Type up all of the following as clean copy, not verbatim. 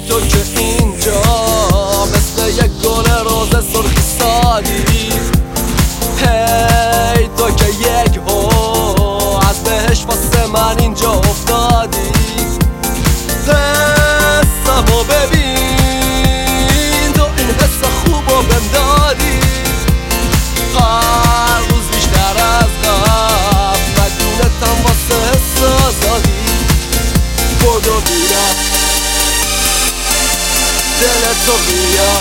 تو که اینجا مثل یک گل روز سرخی سادی، هی تو که یک از بهش واسه من اینجا افتادی. حسمو ببین، تو این حس خوبو بهم دادی، هر روز بیشتر از قبل مدیونتم واسه حس آزادی. بدو بیا دلتو بیا،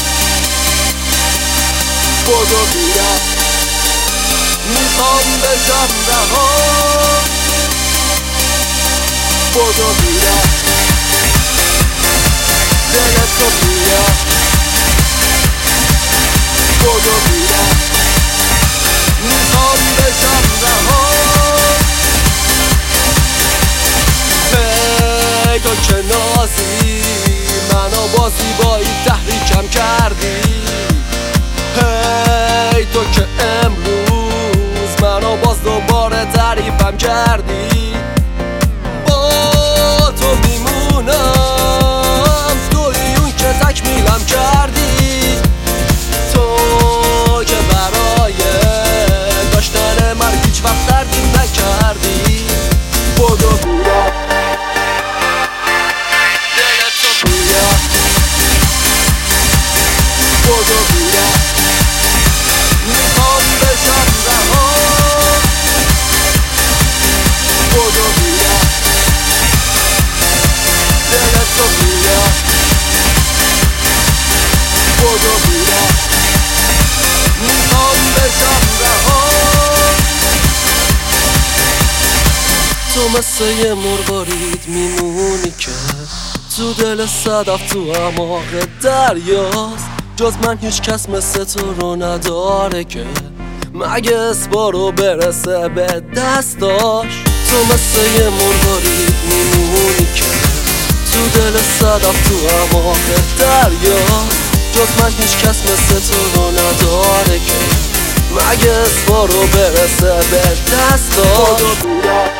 بدو بیا میخوام بشم رها. بدو بیا دلتو بیا، بدو بیا میخوام بشم رها. هی تو که نازی منو با زیبایی تحریکم کردی، هی تو که امروز منو باز دوباره تعریفم کردی. با تو میمونم توی اون که تکمیلم کردی، تو که برای داشتن من هیچ وقت تردید نکردی. بدو بیا دلتو بیا، بدو بیا میخوام بشم رها. بدو بیا دلتو بیا، بدو بیا میخوام بشم رها. تو مثل یه مرغارید میمونی که تو دل صدف تو اعماق دریاست، جز من هیچ کس مثل تو رو نداره که مگه اسبارو برسه به دستاش. تو مثل یه مرغارید میمونی که تو دل صدف تو اعماق دریاست، جز من هیچ کس مثل تو رو نداره که مگه اسبارو برسه به دستاش.